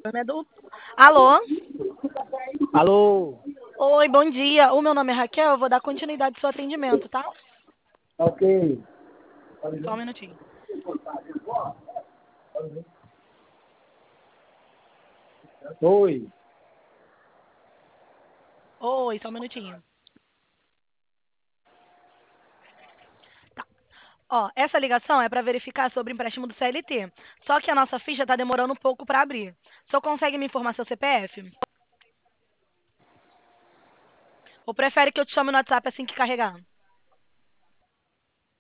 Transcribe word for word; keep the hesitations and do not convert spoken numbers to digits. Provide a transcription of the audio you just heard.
né, do... Alô? Alô? Oi, bom dia. O meu nome é Raquel, eu vou dar continuidade ao seu atendimento, tá? Ok. Só um minutinho. Oi. Oi, só um minutinho. Tá. Ó, essa ligação é para verificar sobre o empréstimo do C L T. Só que a nossa ficha tá demorando um pouco para abrir. O senhor consegue me informar seu C P F? Ou prefere que eu te chame no WhatsApp assim que carregar?